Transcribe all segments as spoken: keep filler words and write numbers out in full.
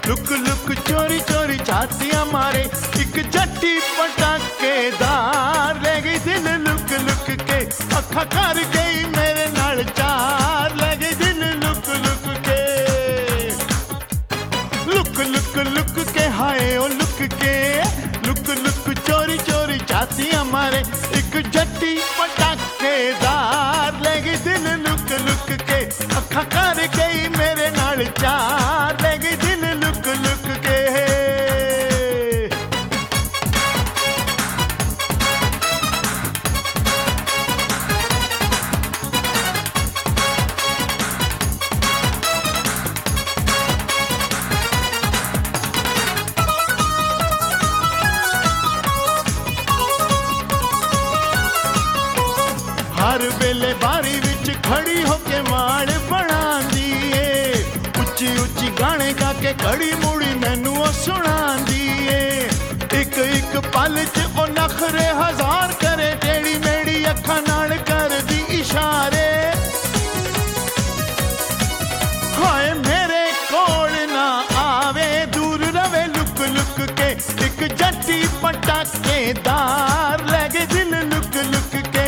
Look लुक चोरी चोरी छातियां मारे, एक जट्टी पटाकेदार ले गई दिल लुक लुक के, अखा कर गई मेरे नाल चार, ले गई दिल लुक लुक के, लुक लुक लुक के हाय ओ लुक के, लुक लुक चोरी चोरी छातियां मारे, एक जट्टी पटाकेदार ले गई दिल लुक लुक के, अखा कर गई मेरे नाल चार, ले गई दिल लुक लुक के। हर वेले बारी विच खड़ी होके माड़ बनांदी ए, उच्ची उच्ची गाने गा के खड़ी मुड़ी मैनू ओ सुनांदी ए, एक एक पल च ओ नखरे हजार करे, टेढ़ी मेढ़ी अखां नाल करदी इशारे, हाय मेरे कोल ना आवे दूर रवे लुक लुक के, एक जट्टी पटाकेदार ले गए दिल लुक लुक के,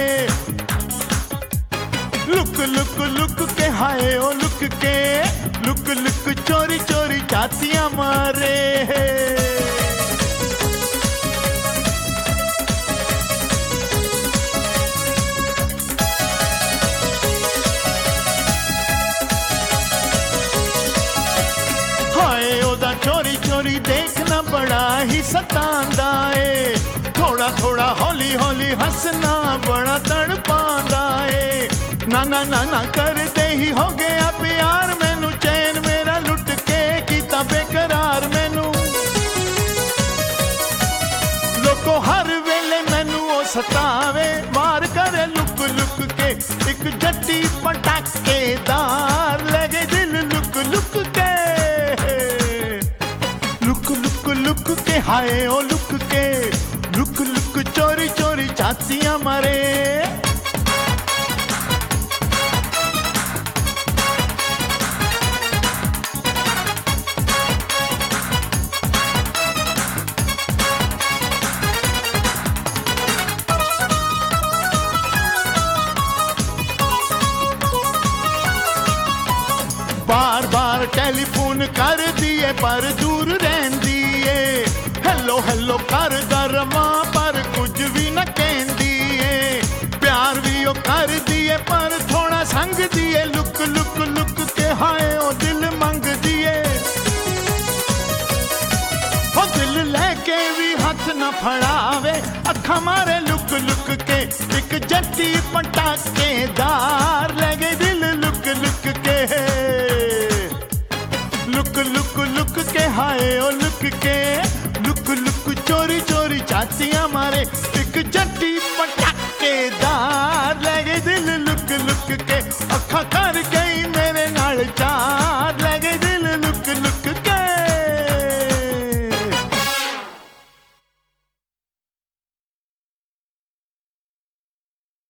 लुक लुक लुक के हाय ओ लुक के, लुक लुक चोरी चोरी छातियां मारे। हाय ओदा चोरी चोरी देखना बड़ा ही सतांदा ए, थोड़ा थोड़ा हौली हौली हंसना बड़ा तड़पांदा ए, ना ना ना ना करते ही हो गया प्यार मैनू, चैन मेरा लुट के कीता बेकरार मैनू, लोको हर वेले मैनू ओ सतावे, वार करे लुक लुक के, एक जट्टी पटाकेदार ले गए दिल लुक लुक के, लुक लुक लुक के हाय ओ लुक के, लुक लुक चोरी चोरी छातियां मारे। बार बार टेलीफोन कर दिए पर दूर रहंदी ए, हेलो हेलो कर दरमा पर कुछ भी न कहंदी ए, प्यार भी ओ कर दिए पर थोड़ा संग दिए, लुक लुक लुक के हाय ओ दिल मंग दिए, ओ दिल लेके भी हाथ न फड़ावे, अखा मारे लुक लुक के, एक जट्टी पटाकेदार ले गए दिल लुक लुक के, लुक लुक लुक के हाय ओ लुक के, लुक लुक चोरी चोरी छातियां मारे, एक जट्टी पटाकेदार ले गए दिल लुक लुक के, अखा कर